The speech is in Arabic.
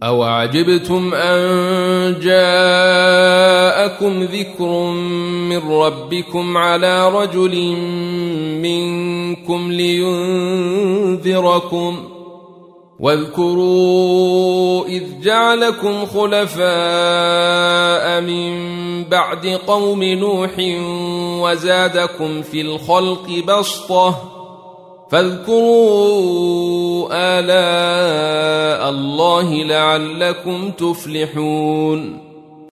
أوعجبتم أن جاءكم ذكر من ربكم على رجل منكم لينذركم واذكروا إذ جعلكم خلفاء من بعد قوم نوح وزادكم في الخلق بسطة فاذكروا آلاء الله لعلكم تفلحون